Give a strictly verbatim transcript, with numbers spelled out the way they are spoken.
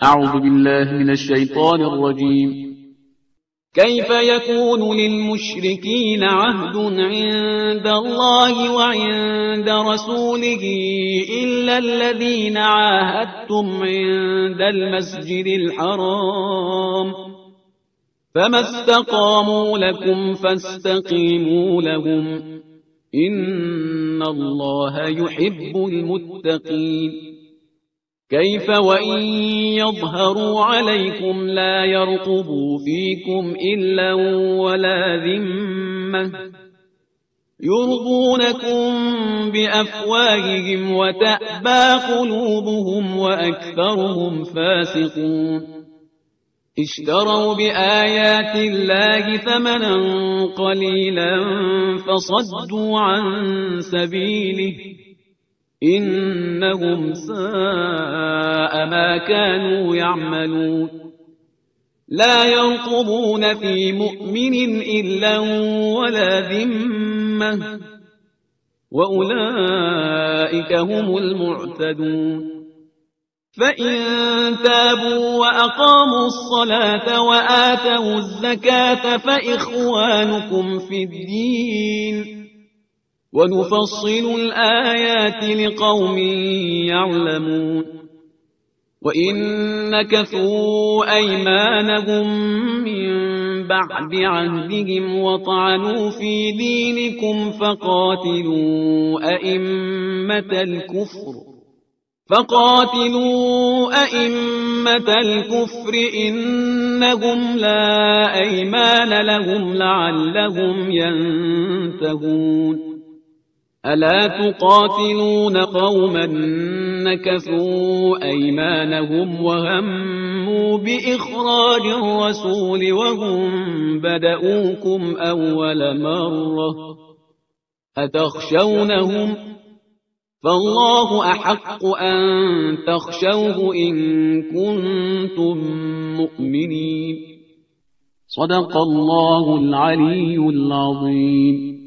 أعوذ بالله من الشيطان الرجيم. كيف يكون للمشركين عهد عند الله وعند رسوله إلا الذين عاهدتم عند المسجد الحرام فما استقاموا لكم فاستقيموا لهم إن الله يحب المتقين. كيف وإن يظهروا عليكم لا يرقبوا فيكم إلا ولا ذمة يرضونكم بأفواههم وتأبى قلوبهم وأكثرهم فاسقون. اشتروا بآيات الله ثمنا قليلا فصدوا عن سبيله إنهم ساء ما كانوا يعملون. لا يرقبون في مؤمن إلا ولا ذمة وأولئك هم المعتدون. فإن تابوا وأقاموا الصلاة وآتوا الزكاة فإخوانكم في الدين ونفصل الآيات لقوم يعلمون. وإن نكثوا أيمانهم من بعد عهدهم وطعنوا في دينكم فقاتلوا أئمة الكفر فقاتلوا أئمة الكفر إنهم لا أيمان لهم لعلهم ينتهون. ألا تقاتلون قوما نكثوا أيمانهم وهموا بإخراج الرسول وهم بدؤوكم أول مرة أتخشونهم فالله أحق أن تخشوه إن كنتم مؤمنين. صدق الله العلي العظيم.